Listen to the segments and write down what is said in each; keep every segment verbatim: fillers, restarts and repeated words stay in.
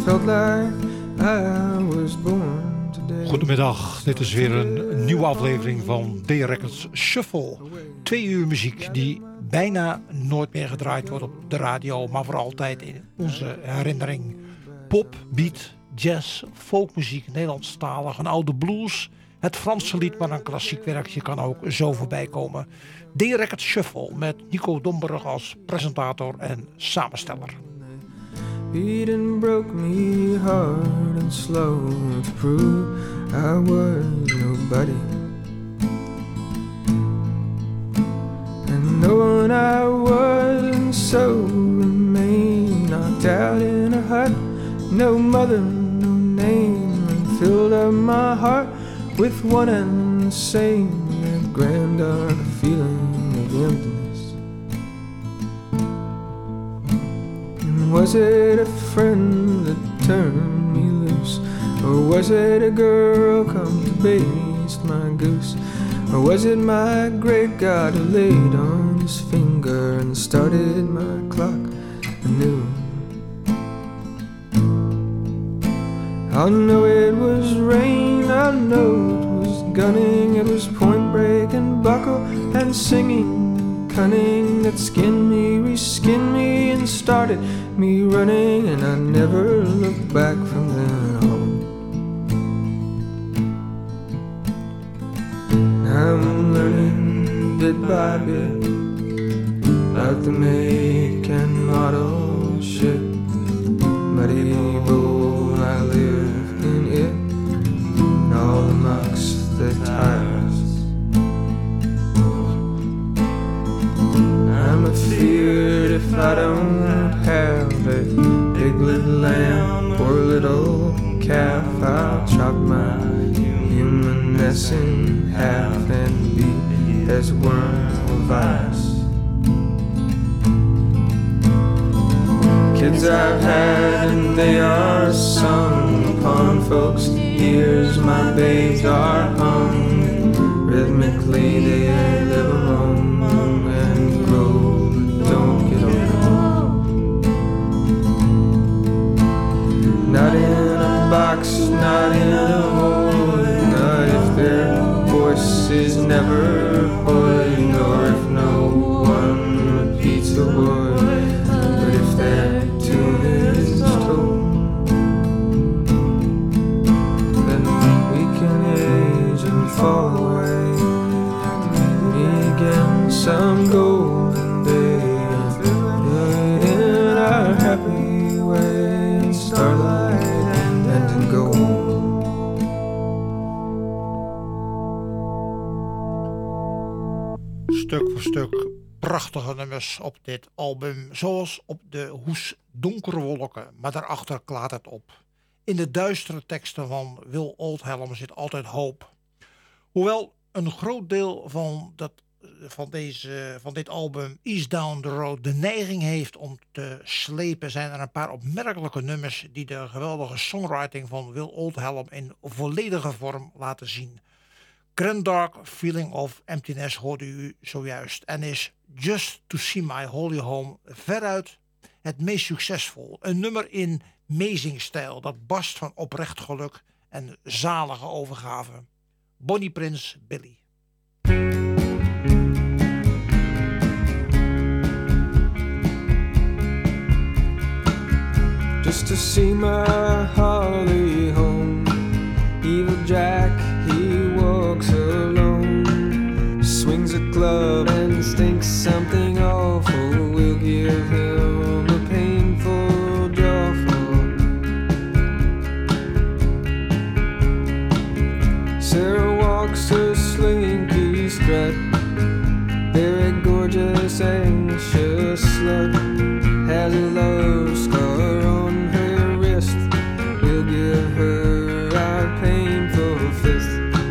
felt like I was born today. Goedemiddag, dit is weer een nieuwe aflevering van D-Records Shuffle. Twee uur muziek die bijna nooit meer gedraaid wordt op de radio, maar voor altijd in onze herinnering. Pop, beat, jazz, folkmuziek, Nederlandstalig, een oude blues, het Franse lied, maar een klassiek werkje kan ook zo voorbij komen. D-Records Shuffle met Nico Domburg als presentator en samensteller. Beat and broke me hard and slow to prove I was nobody. And knowing I wasn't, so remained knocked out in a hut. No mother, no name, and filled up my heart with one and the same, that grand dark feeling of emptiness. Was it a friend that turned me loose? Or was it a girl come to baste my goose? Or was it my great God who laid on his finger and started my clock anew? I know it was rain, I know it was gunning, it was point break and buckle and singing. Cunning that skinned me, reskinned me and started me running, and I never looked back from then on. I'm learning bit by bit about the make and model ship. Muddy bowl, I live in it, and all the mucks that tires. I'm afeared if I don't have a big little lamb or a little calf, I'll chop my humanness in half and be as worm of ice. Kids I've had and they are sung upon folks' ears, my babes are hung, rhythmically they live among and grow, but don't get old. Not in a box, not in a mold, not if their voice is never heard, nor if no one repeats the word, but if their tune is told, then we can age and fall away, meet again some golden day, and in our happy way, starlight and in gold. Stuk voor stuk prachtige nummers op dit album, zoals op de hoes Donkere Wolken, maar daarachter klaart het op. In de duistere teksten van Will Oldham zit altijd hoop. Hoewel een groot deel van, dat, van, deze, van dit album East Down the Road de neiging heeft om te slepen, zijn er een paar opmerkelijke nummers die de geweldige songwriting van Will Oldham in volledige vorm laten zien. Grand Dark Feeling of Emptiness hoorde u zojuist en is Just to See My Holy Home veruit het meest succesvol. Een nummer in meezingstijl dat barst van oprecht geluk en zalige overgave. Bonnie Prince Billy. Just to see my Holly home, Evil Jack, he walks alone, swings a club and thinks something awful will give him a painful jawful. Sarah walks a slinging key strut, very gorgeous, anxious slut, has a love scar on her wrist, we'll give her our painful fist.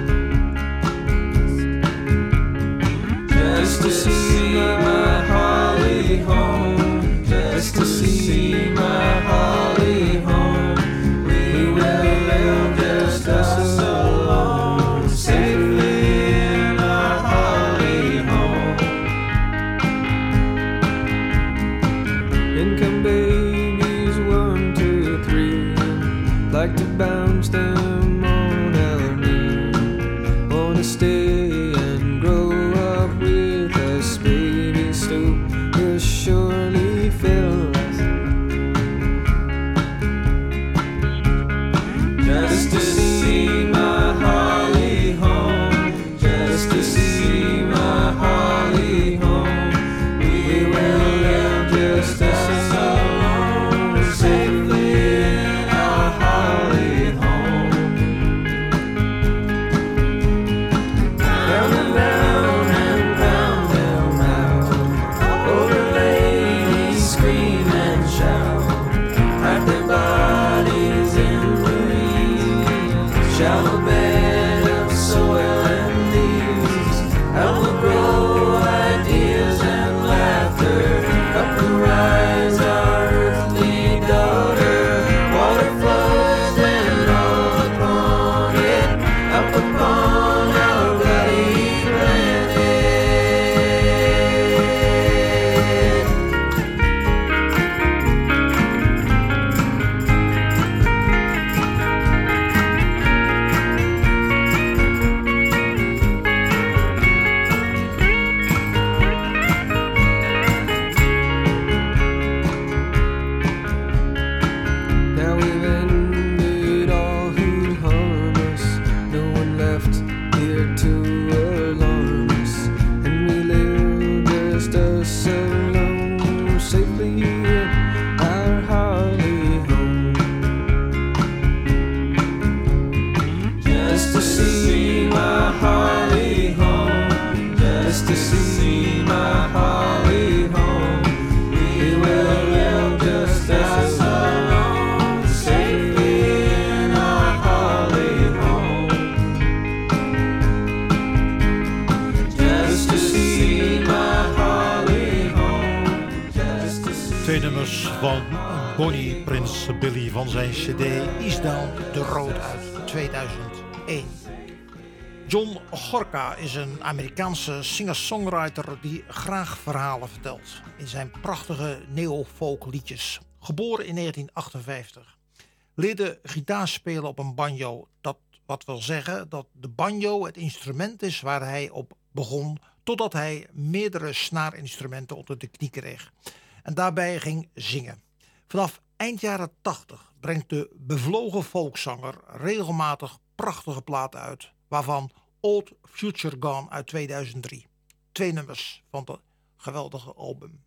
Just to see my Holly home, just to see my Holly home, we will live just us alone, safely in our Holly stay and grow up with us, baby, still will surely fill us. Just to see my Holly home, just to see my Holly home, we will live just as alone, safely in our Holly home. Round and round and round them out, oh the ladies scream and shout, pack their bodies in the reeds, shallow bed of soil and leaves, help will grow ideas and laughter, up will rise our earthly daughter, water floods and all upon it, up upon our bloody planet. Now we've ended all who harm us, no one left here to alarm us, and we live just us alone, safely in our Holly home. Just to see my Holly home, just to see my Holly home, we will live just as alone, safely in our Holly home. Just to see my Holly home, just to see. Twee nummers van Bonnie Prince Billy van zijn cd East Down the Road uit tweeduizend één. John Gorka is een Amerikaanse singer-songwriter die graag verhalen vertelt in zijn prachtige neo-folk liedjes. Geboren in negentien achtenvijftig. Leerde gitaar spelen op een banjo. Dat wat wil zeggen dat de banjo het instrument is waar hij op begon, totdat hij meerdere snaarinstrumenten onder de knie kreeg en daarbij ging zingen. Vanaf eind jaren tachtig brengt de bevlogen folkzanger regelmatig prachtige platen uit, waarvan Old Future Gone uit tweeduizend drie. Twee nummers van het geweldige album.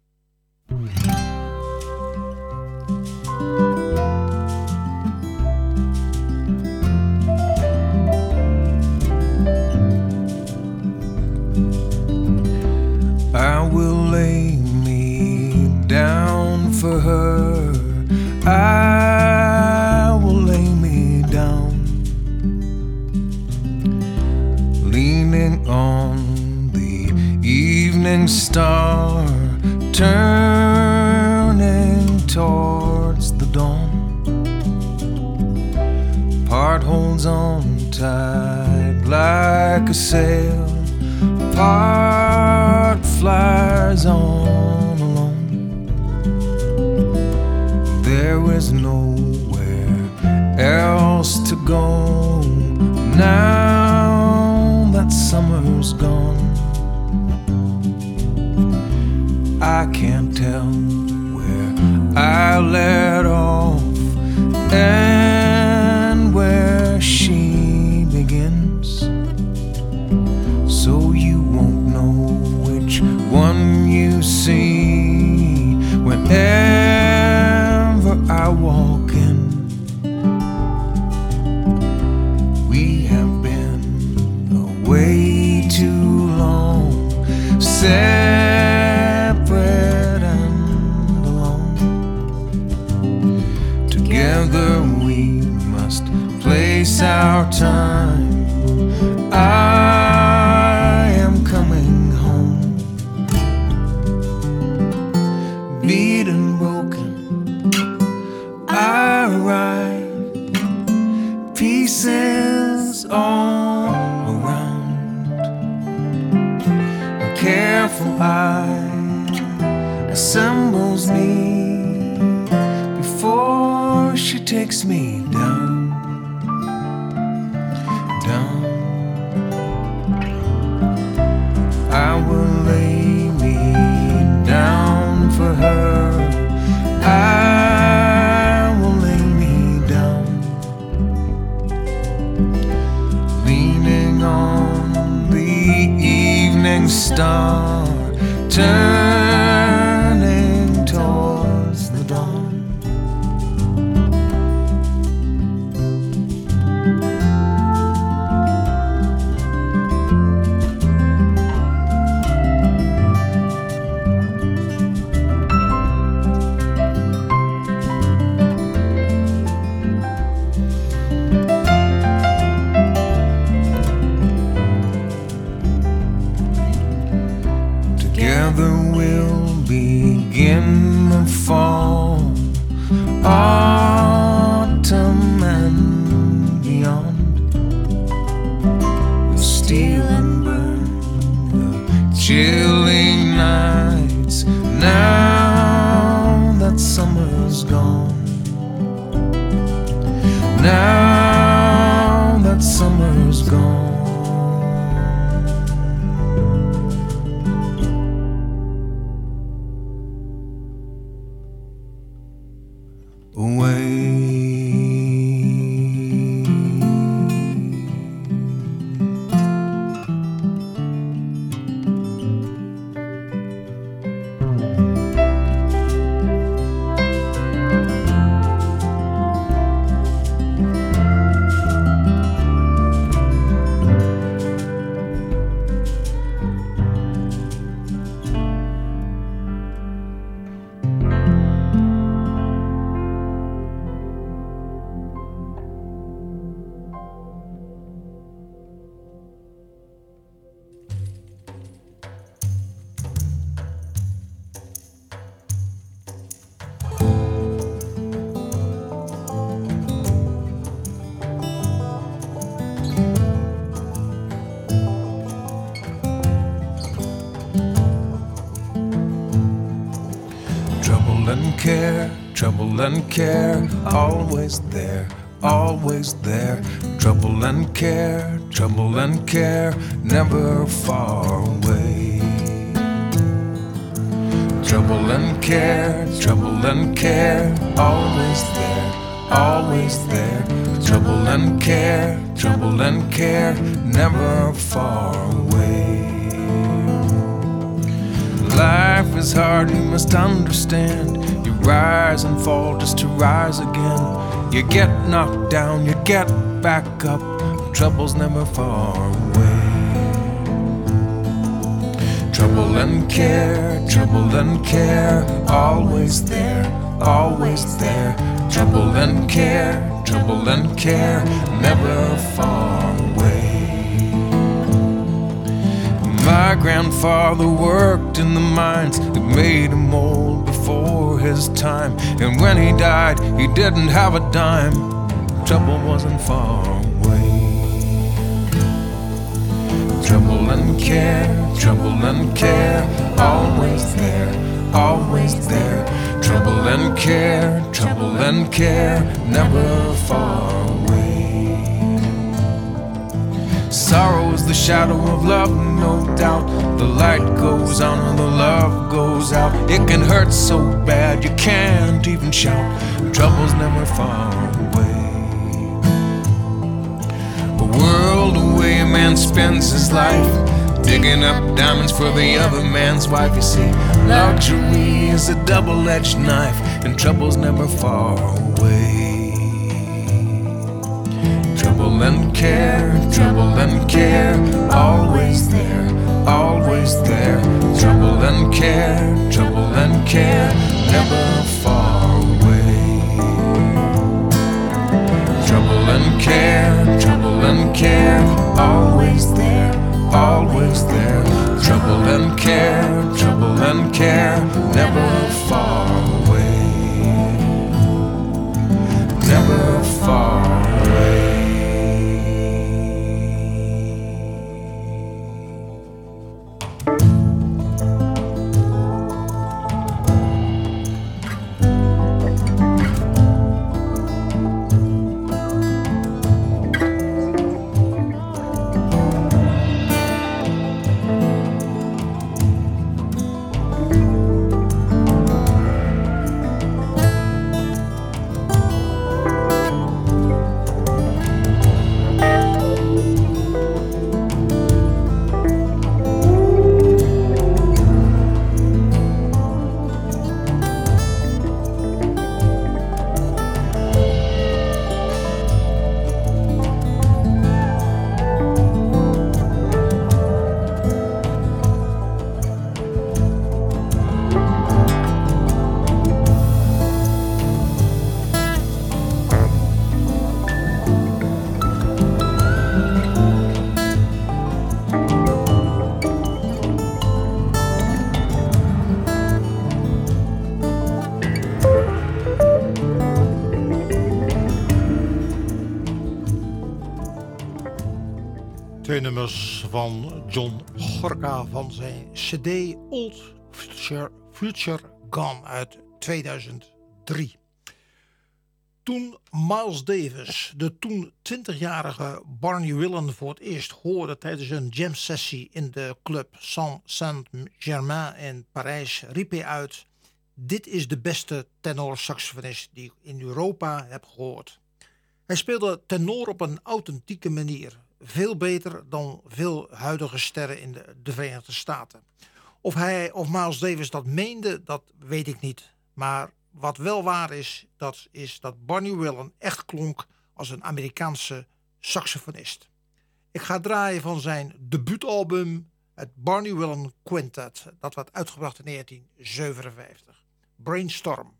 I will lay me down for her, I will lay me down, leaning on the evening star, turning towards the dawn. Part holds on tight like a sail, part flies on alone. There is nowhere else to go now that summer's gone. I can't tell where I let off and where she begins, so you won't know which one you see whenever I walk in. We have been away too long, separate and alone. Together we must place our time. I am coming home, beaten, broken, I arrive, pieces all around. A careful eye assembles me before she takes me down, down. morning star turning towards the dawn. Together we'll begin the fall, autumn and beyond. We'll steal and burn the chilling nights now that summer's gone. Now that summer's gone. Away. Trouble and care, trouble and care, always there, always there. Trouble and care, trouble and care, never far away. Trouble and care, trouble and care, always there, always there. Trouble and care, trouble and care, never far away. Life is hard, you must understand. You rise and fall just to rise again. You get knocked down, you get back up. Trouble's never far away. Trouble and care, trouble and care, always there, always there. Trouble and care, trouble and care, never far away. My grandfather worked in the mines that made him old before his time. And when he died, he didn't have a dime. Trouble wasn't far away. Trouble and care, trouble and care, always there, always there. Trouble and care, trouble and care, never far away. Sorrow is the shadow of love, no doubt. The light goes on and the love goes out. It can hurt so bad you can't even shout. Trouble's never far away. A world away, a man spends his life digging up diamonds for the other man's wife. You see, luxury is a double-edged knife, and trouble's never far away. Trouble and care, trouble and care, always there, always there. Trouble and care, trouble and care, never far away. Trouble and care, trouble and care, always there, always there. Trouble and care, trouble and care, never far away. Never far away. twee nummers van John Gorka van zijn cd Old Future, Future Gone uit tweeduizend drie. Toen Miles Davis de toen twintigjarige Barney Willen voor het eerst hoorde tijdens een jam sessie in de club Saint-Germain in Parijs, riep hij uit: "Dit is de beste tenorsaxofonist die ik in Europa heb gehoord." Hij speelde tenor op een authentieke manier, veel beter dan veel huidige sterren in de, de Verenigde Staten. Of hij of Miles Davis dat meende, dat weet ik niet, maar wat wel waar is, dat is dat Barney Willen echt klonk als een Amerikaanse saxofonist. Ik ga draaien van zijn debuutalbum, het Barney Willen Quintet. Dat werd uitgebracht in negentien zevenenvijftig. Brainstorm.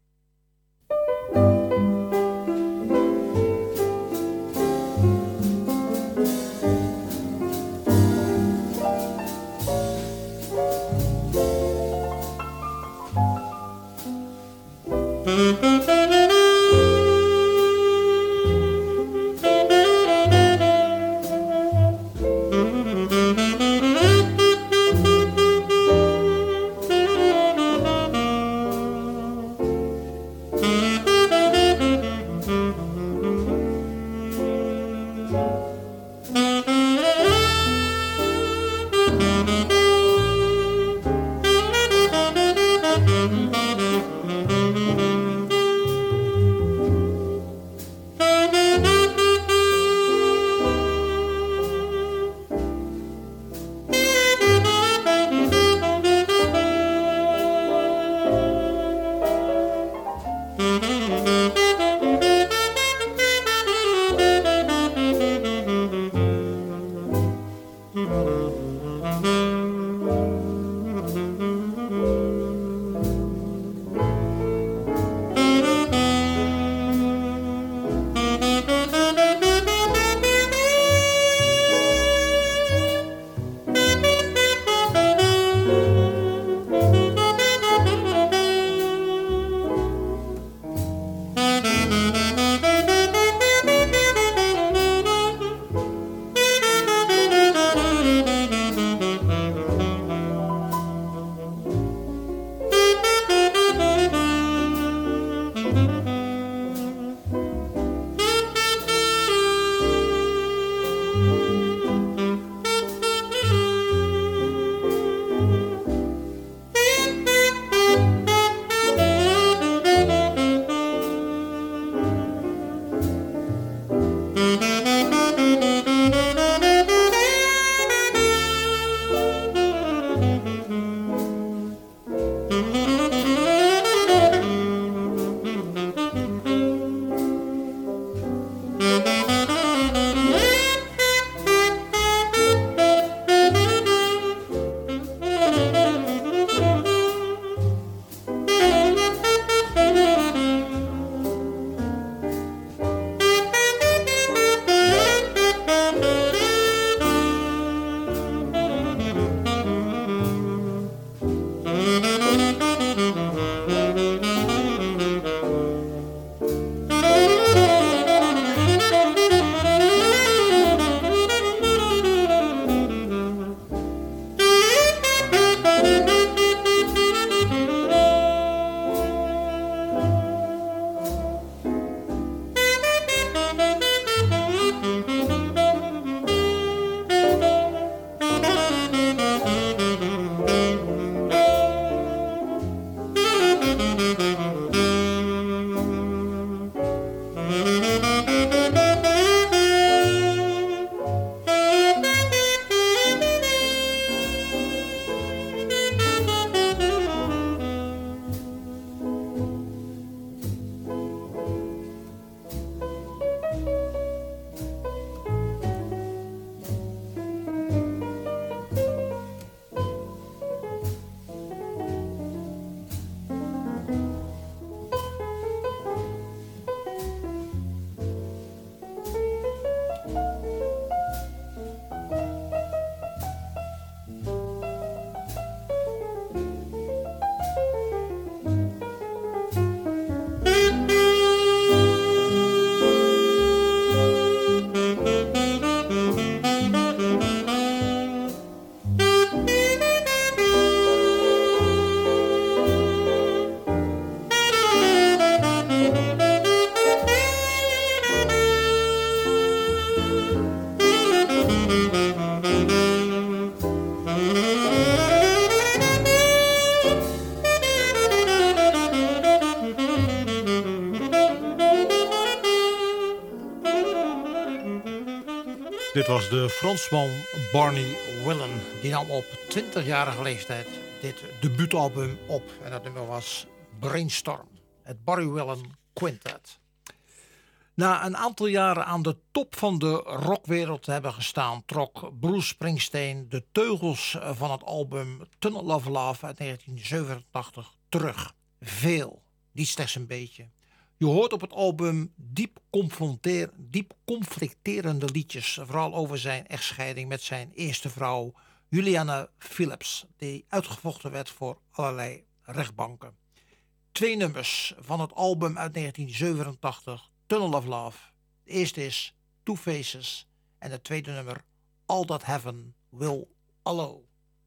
Dit was de Fransman Barney Willen. Die nam op twintigjarige leeftijd dit debuutalbum op. En dat nummer was Brainstorm. Het Barney Willen Quintet. Na een aantal jaren aan de top van de rockwereld te hebben gestaan, trok Bruce Springsteen de teugels van het album Tunnel of Love uit negentien zevenentachtig terug. Veel, niet slechts een beetje. Je hoort op het album diep, confronteer, diep conflicterende liedjes, vooral over zijn echtscheiding met zijn eerste vrouw Juliana Phillips, die uitgevochten werd voor allerlei rechtbanken. Twee nummers van het album uit negentien zevenentachtig, Tunnel of Love. De eerste is Two Faces en het tweede nummer All That Heaven Will Allow.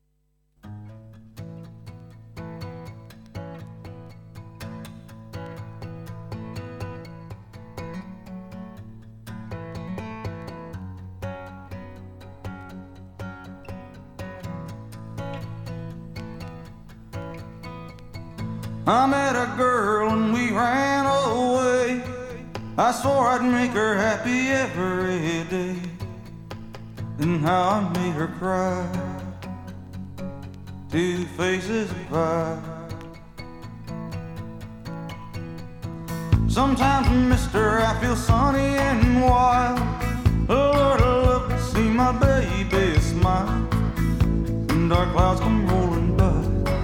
I met a girl and we ran away. I swore I'd make her happy every day. And how I made her cry. Two faces of pie. Sometimes, mister, I feel sunny and wild. Lord, I love to see my baby smile. And dark clouds come rolling by.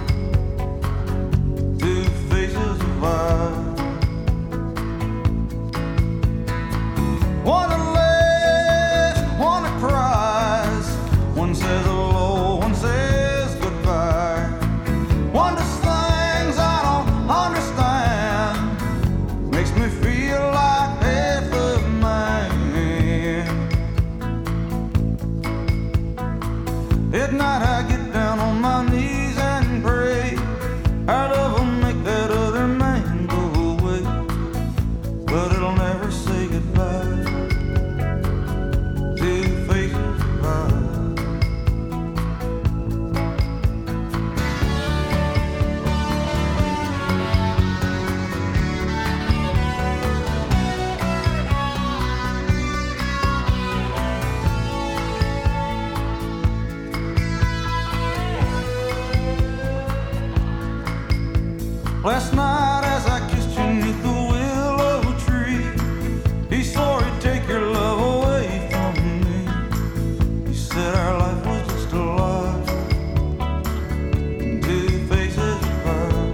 One that laughs, one that cries. One says hello, one says goodbye. One does things I don't understand. Makes me feel like half a man. At night I get down on my knees and pray. Our love will make that other man go away, but it'll never say goodbye. Two faces of pie. Last night as I kissed you neath the willow tree, he swore he'd take your love away from me. He said our life was just a lie. Two faces of pie.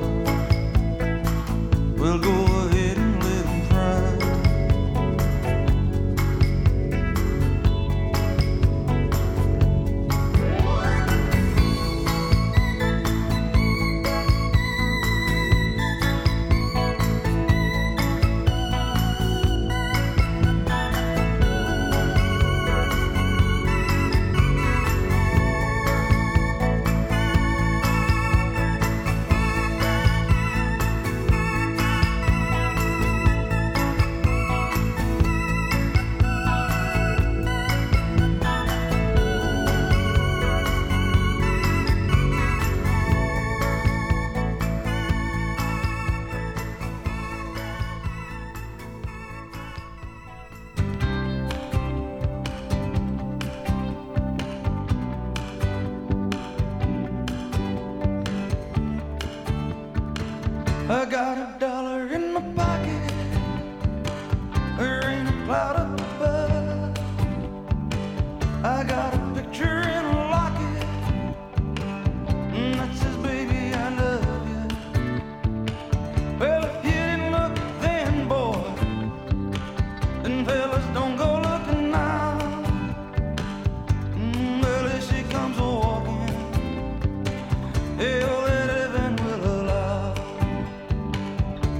We'll go ahead and let him cry. I got a dollar in my pocket. There ain't a cloud up above. I got a picture in a locket, and that says, baby, I love you. Well, if you didn't look then, boy, then fellas don't go looking now. Mm, well, if she comes a-walking, hell, that heaven will allow.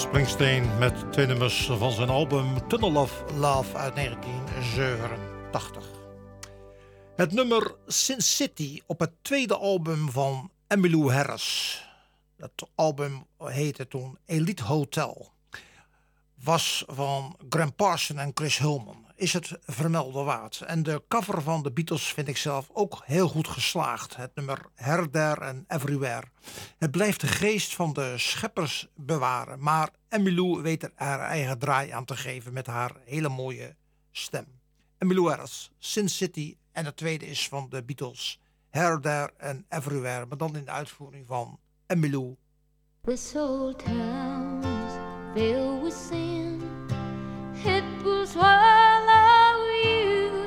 Springsteen met twee nummers van zijn album Tunnel of Love uit negentien zevenentachtig. Het nummer Sin City op het tweede album van Emmylou Harris. Dat album heette toen Elite Hotel. Was van Graham Parsons en Chris Hulman. Is het vermelde waard. En de cover van de Beatles vind ik zelf ook heel goed geslaagd. Het nummer Here, There and Everywhere. Het blijft de geest van de scheppers bewaren. Maar Emmylou weet er haar eigen draai aan te geven met haar hele mooie stem. Emmylou Harris, Sin City. En het tweede is van de Beatles. Here, There and Everywhere. Maar dan in de uitvoering van Emmylou. This old town's filled with sin. It will swallow you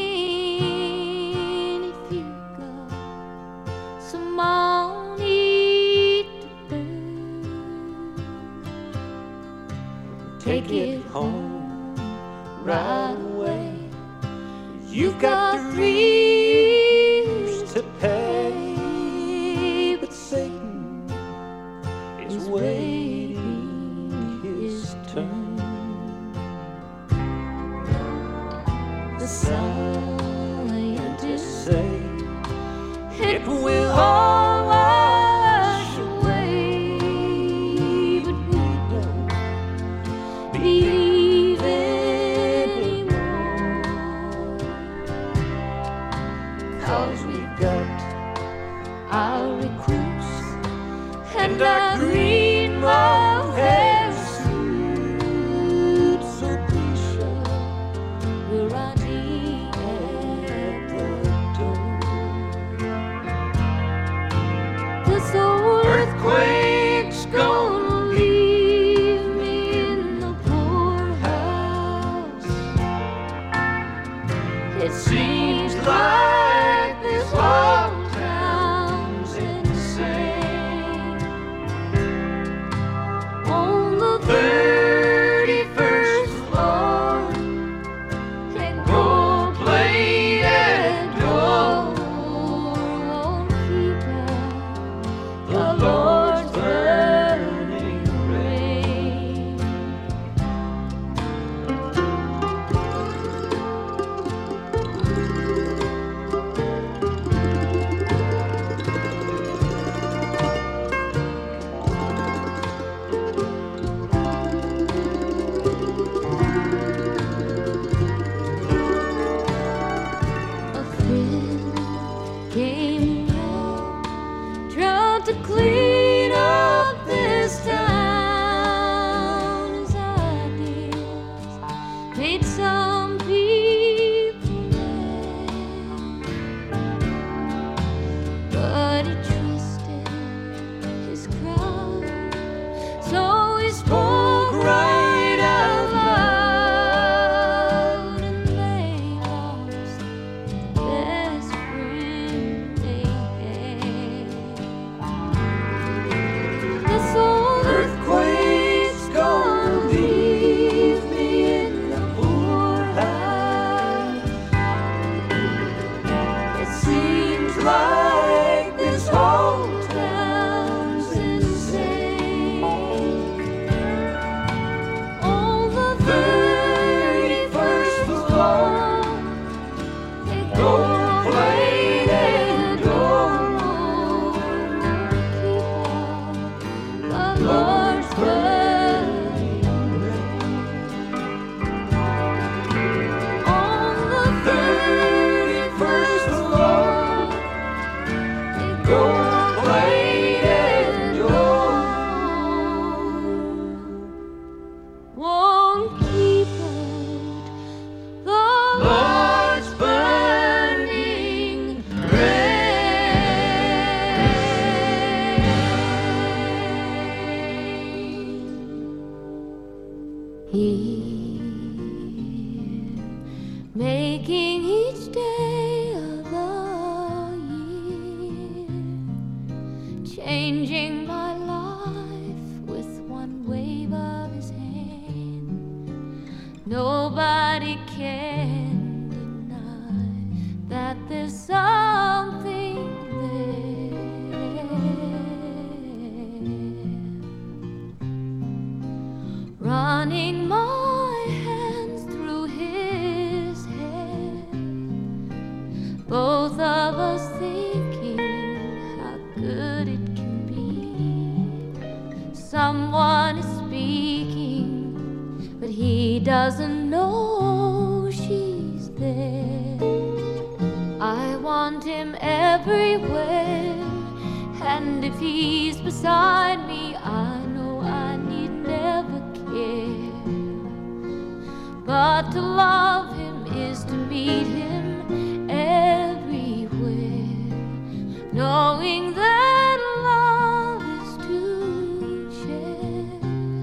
in if you got some money to burn. Take it home right away. You've got dreams to pay, but Satan is waiting his turn. The scientists say it will all wash away, but we don't believe anymore, 'cause we've got our recruits and our green mohair suits, so please show your I D at the door. This old earthquake's gonna leave me in the poorhouse. It seems like this whole town's insane. On the thirty-first floor, they gold plated door won't keep out the Lord's burning rain. A friend came along, tried to clean up this town. His ideas made some people mad, but he trusted his crowd, so he spoke right out loud, and they lost the best friend they had. This old earthquake's gonna leave me in the poorhouse. It seems like this whole town's insane. On the thirty-first floor, they gold plated door won't keep out the Lord's burning rain. On the thirty-first floor, they gold plated door won't keep out the Lord's burning rain. Here, making each day of the year, changing my life with one wave of his hand. Nobody can deny that there's something there. someone is speaking, but he doesn't know she's there. I want him everywhere, and if he's beside me, I know I need never care. But to love him is to meet him everywhere, knowing that love is to share.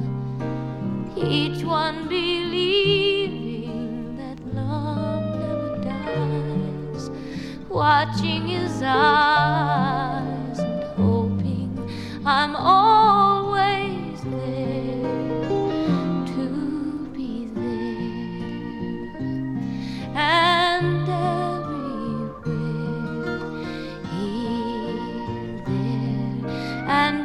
Each one believing that love never dies, watching his eyes and hoping I'm always there to be there. And everywhere, here, there, and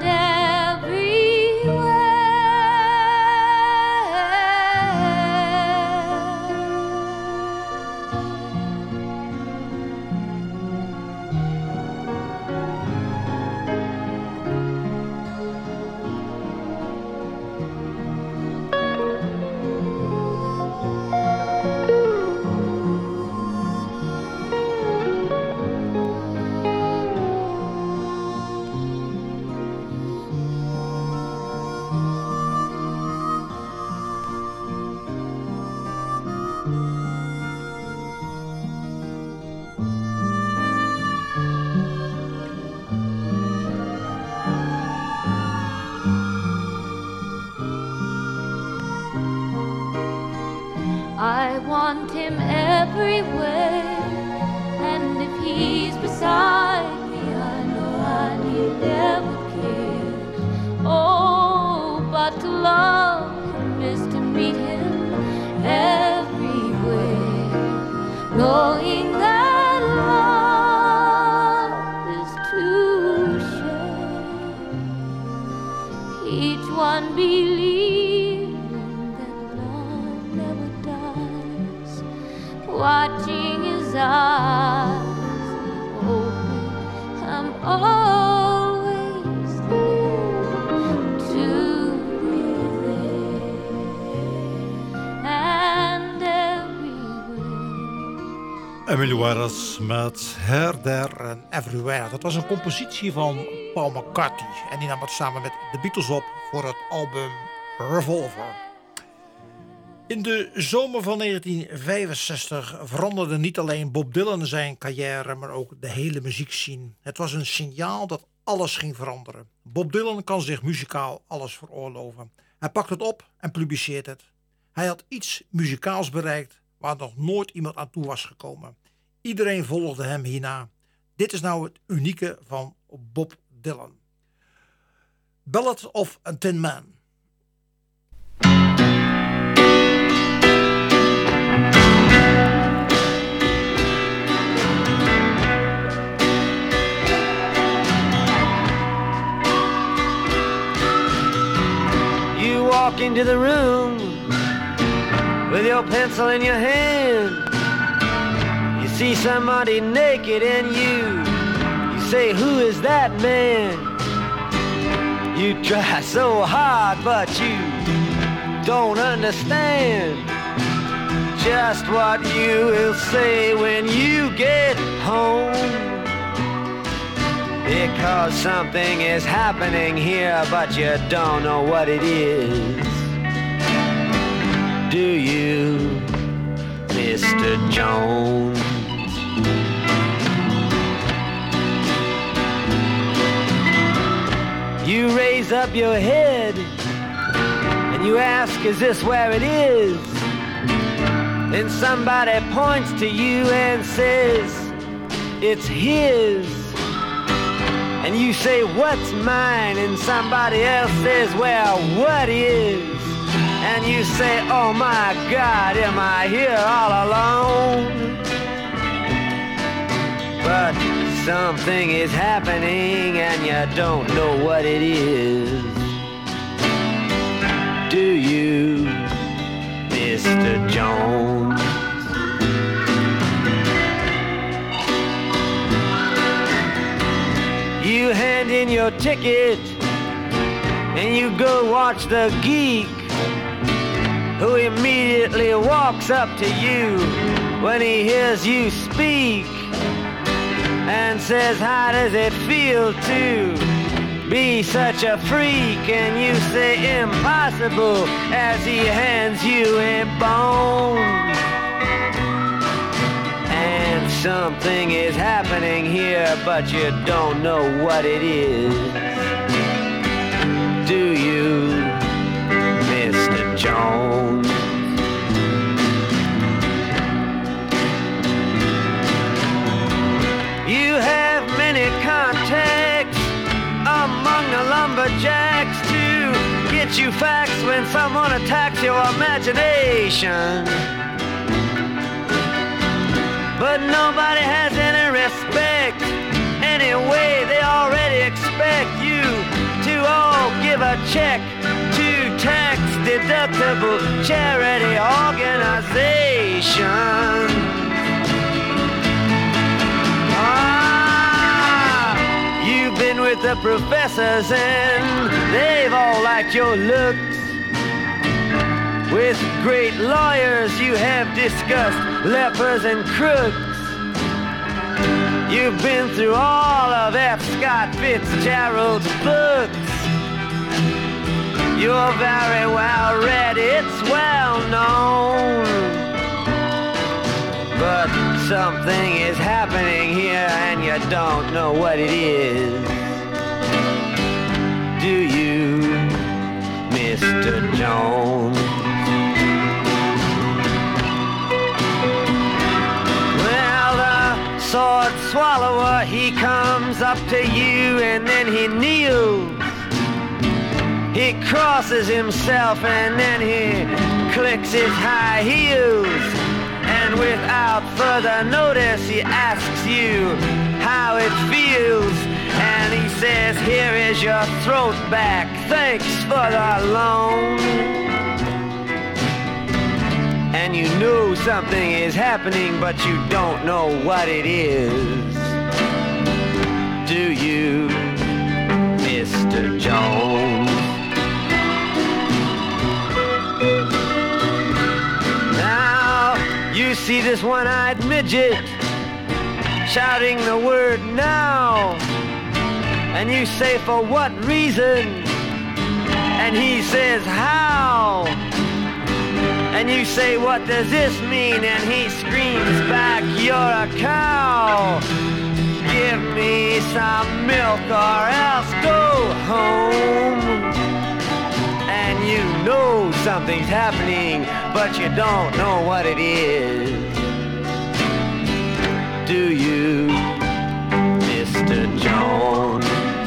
I want him everywhere, and if he's beside me, I know I need never care. Oh, but to love him is to meet him everywhere, knowing that love is to share. Each one believing that love never dies, watching his eyes, hoping I'm always there to be there and everywhere. Emily Waters met Here, There and Everywhere. Dat was een compositie van Paul McCartney. En die nam het samen met de Beatles op voor het album Revolver. In de zomer van negentien vijfenzestig veranderde niet alleen Bob Dylan zijn carrière, maar ook de hele muziekscene. Het was een signaal dat alles ging veranderen. Bob Dylan kan zich muzikaal alles veroorloven. Hij pakt het op en publiceert het. Hij had iets muzikaals bereikt waar nog nooit iemand aan toe was gekomen. Iedereen volgde hem hierna. Dit is nou het unieke van Bob Dylan. Ballad of a Tin Man. You walk into the room with your pencil in your hand. You see somebody naked and you You say, who is that man? You try so hard but you don't understand just what you will say when you get home. Because something is happening here, but you don't know what it is. Do you, Mister Jones? You raise up your head and you ask, is this where it is? Then somebody points to you and says, it's his. And you say, what's mine? And somebody else says, well, what is? And you say, oh my God, am I here all alone? But something is happening and you don't know what it is. Do you, Mister Jones? You hand in your ticket and you go watch the geek, who immediately walks up to you when he hears you speak and says, how does it feel to be such a freak? And you say impossible as he hands you a bone. And something is happening here, but you don't know what it is. Do you, Mister Jones? You have many contacts among the lumberjacks to get you facts when someone attacks your imagination. But nobody has any respect. Anyway, they already expect you to all give a check to tax-deductible charity organization. Ah, you've been with the professors and they've all liked your looks. With great lawyers you have discussed lepers and crooks. You've been through all of F. Scott Fitzgerald's books. You're very well read, it's well known. But something is happening here and you don't know what it is. Do you, Mister Jones? Sword swallower, he comes up to you and then he kneels. He crosses himself and then he clicks his high heels. And without further notice he asks you how it feels. And he says, here is your throat back, thanks for the loan. And you know something is happening, but you don't know what it is. Do you, Mister Jones? Now, you see this one-eyed midget shouting the word now. And you say, for what reason? And he says, how? And you say, what does this mean? And he screams back, you're a cow. Give me some milk or else go home. And you know something's happening, but you don't know what it is. Do you, Mister Jones?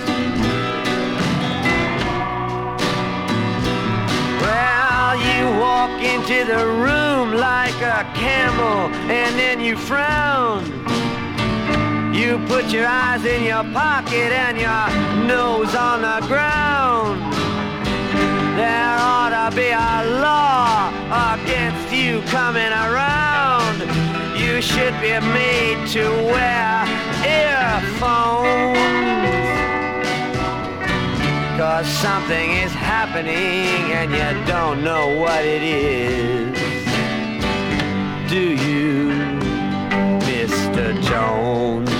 You walk into the room like a camel and then you frown. You put your eyes in your pocket and your nose on the ground. There ought to be a law against you coming around. You should be made to wear earphones. Cause something is happening and you don't know what it is. Do you, Mister Jones?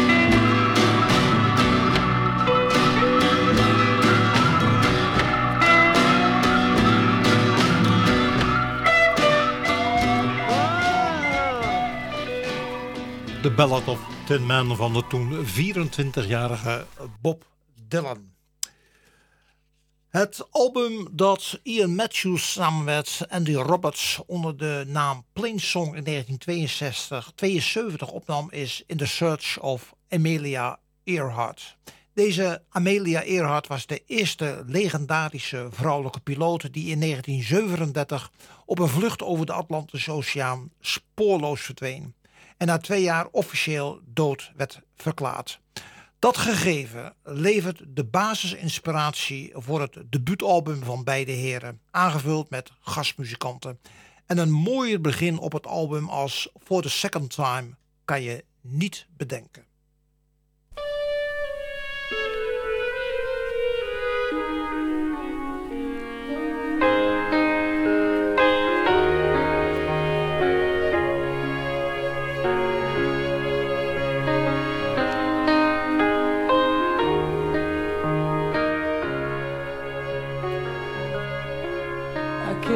De Ballad of Tin Man van de toen vierentwintigjarige Bob Dylan. Het album dat Ian Matthews samen met Andy Roberts onder de naam Plainsong in negentien tweeënzestig, tweeënzeventig opnam is In the Search of Amelia Earhart. Deze Amelia Earhart was de eerste legendarische vrouwelijke piloot die in negentien zevenendertig op een vlucht over de Atlantische Oceaan spoorloos verdween en na twee jaar officieel dood werd verklaard. Dat gegeven levert de basisinspiratie voor het debuutalbum van beide heren, aangevuld met gastmuzikanten. En een mooier begin op het album als For the Second Time kan je niet bedenken.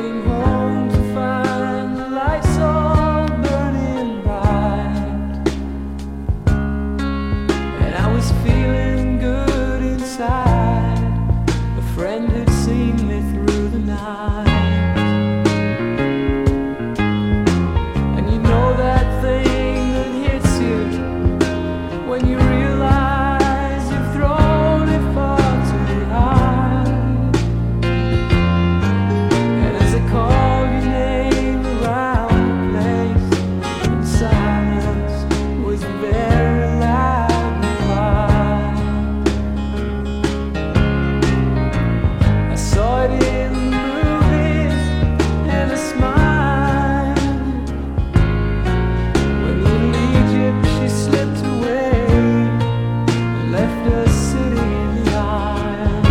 Getting home to find the lights all burning bright, and I was feeling good inside. A friend had seen me through the night. And you know that thing that hits you when you realize you've thrown it far too high. And as I called your name around the place, and silence was very loud reply. I saw it in the movies and I smiled when little Egypt she slipped away and left us sitting in the aisle.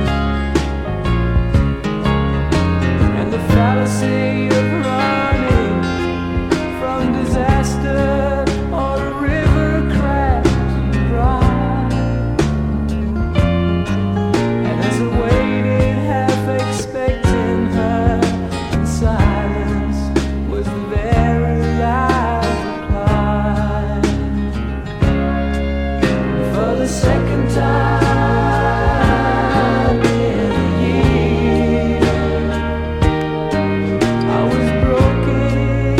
And the fallacy of running from disaster or a river crashed dry. And as I waited, half expecting her, and silence was the very loud reply. For the second time in a year, I was broken.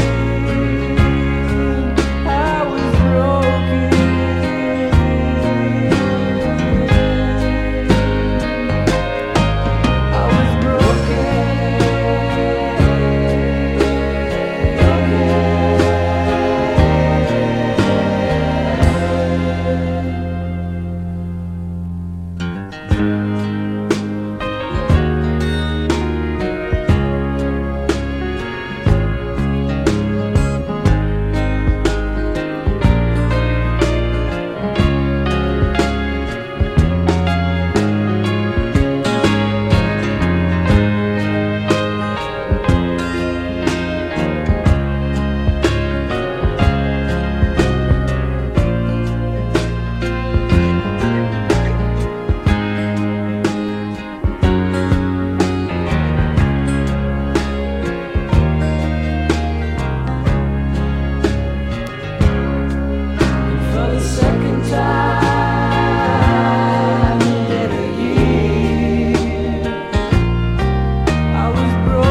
I was broken. I was For the second time in a year, I was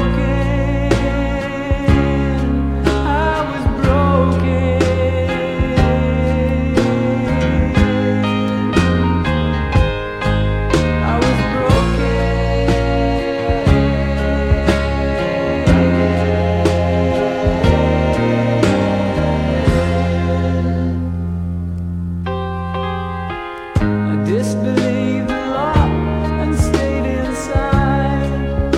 broken. I was broken. I was I disbelieved the law and stayed inside.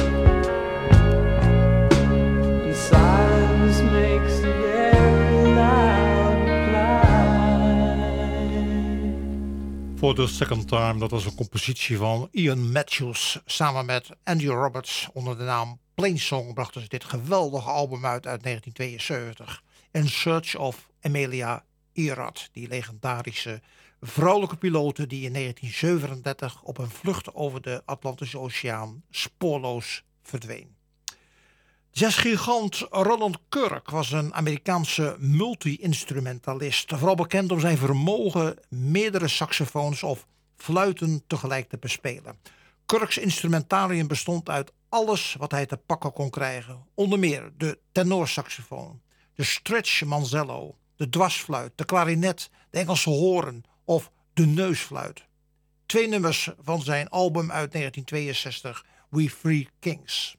And silence makes a very loud reply. For the Second Time, dat was een compositie van Ian Matthews samen met Andy Roberts onder de naam Plainsong brachten ze dit geweldige album uit uit negentien tweeënzeventig. In Search of Amelia Earhart, die legendarische vrouwelijke pilote die in negentien zevenendertig op een vlucht over de Atlantische Oceaan spoorloos verdween. Jazzgigant Roland Kirk was een Amerikaanse multi-instrumentalist, vooral bekend om zijn vermogen meerdere saxofoons of fluiten tegelijk te bespelen. Kirks instrumentarium bestond uit alles wat hij te pakken kon krijgen, onder meer de tenorsaxofoon, de stretch manzello, de dwarsfluit, de klarinet, de Engelse hoorn of de neusfluit. Twee nummers van zijn album uit negentien tweeënzestig, We Three Kings.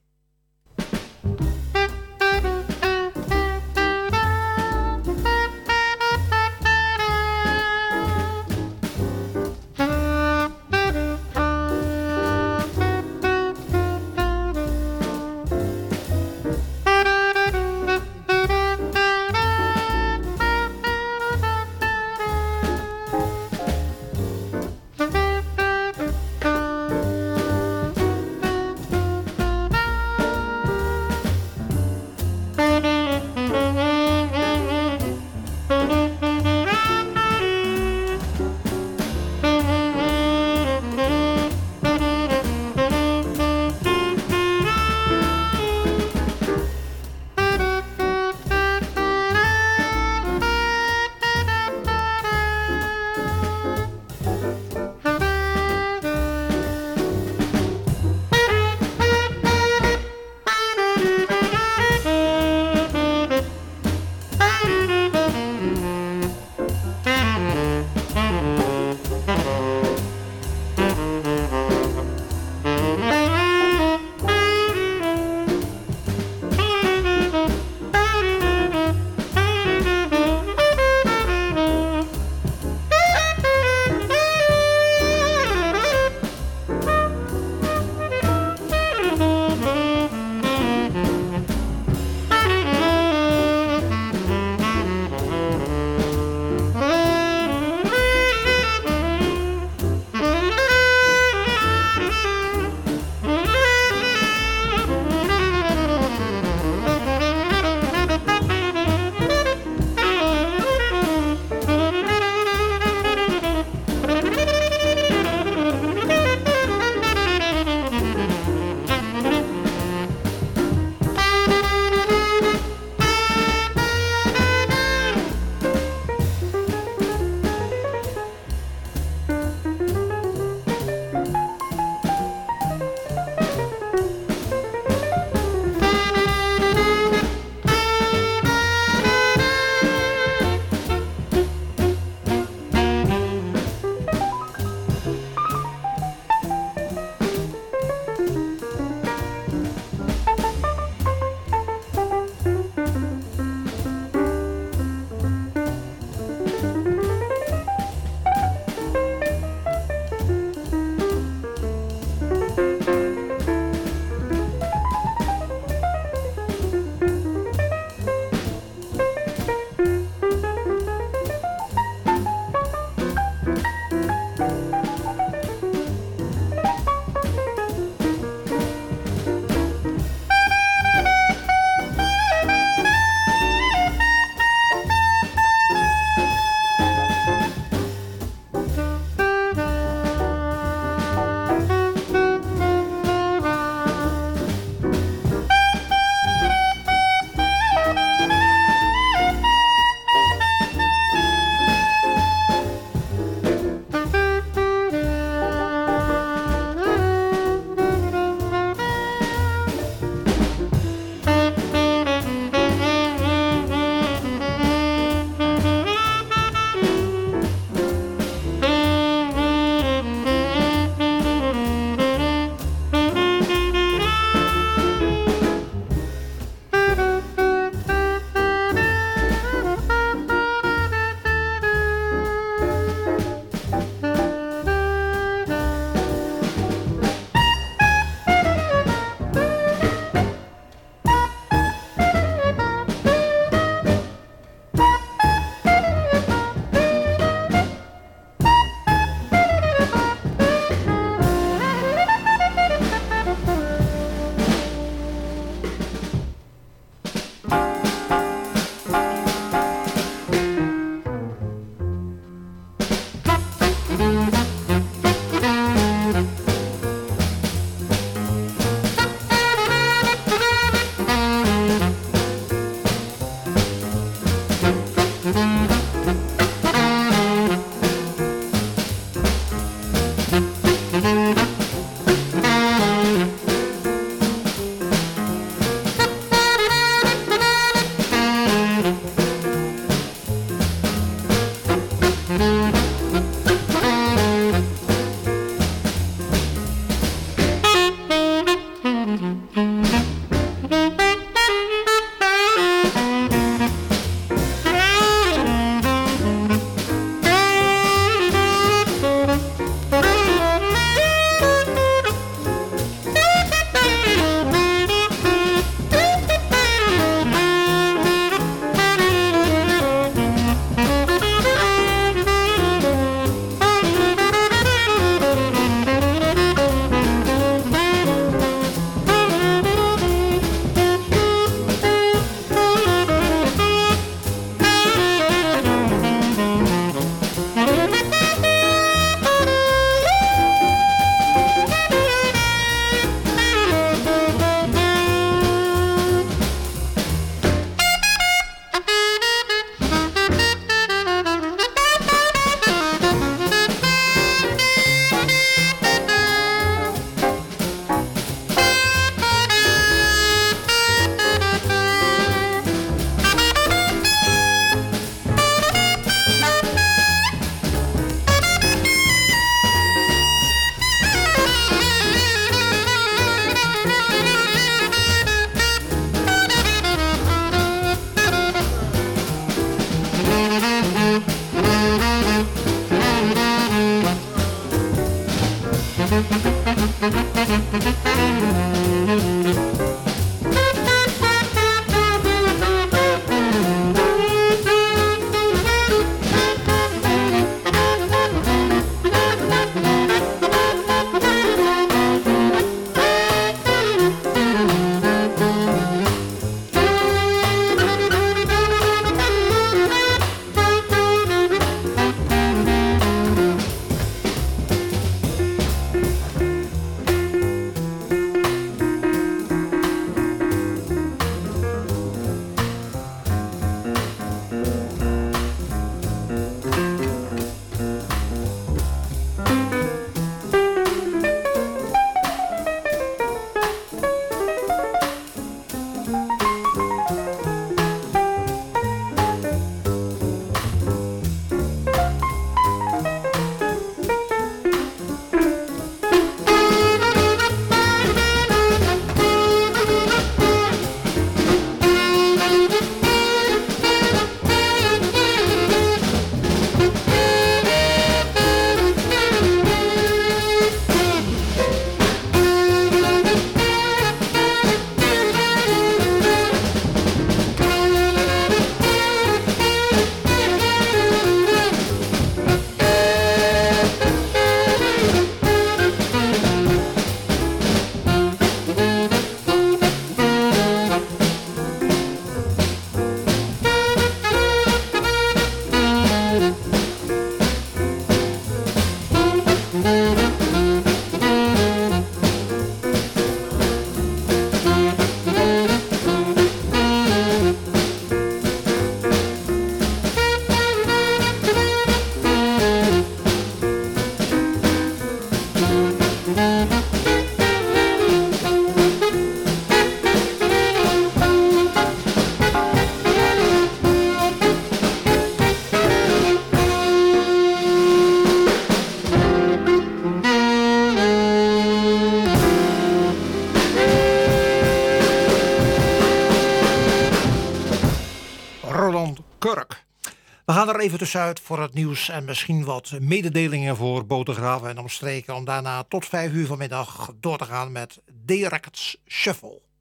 We gaan er even tussenuit voor het nieuws en misschien wat mededelingen voor Bodegraven en omstreken. Om daarna tot vijf uur vanmiddag door te gaan met D-Records Shuffle.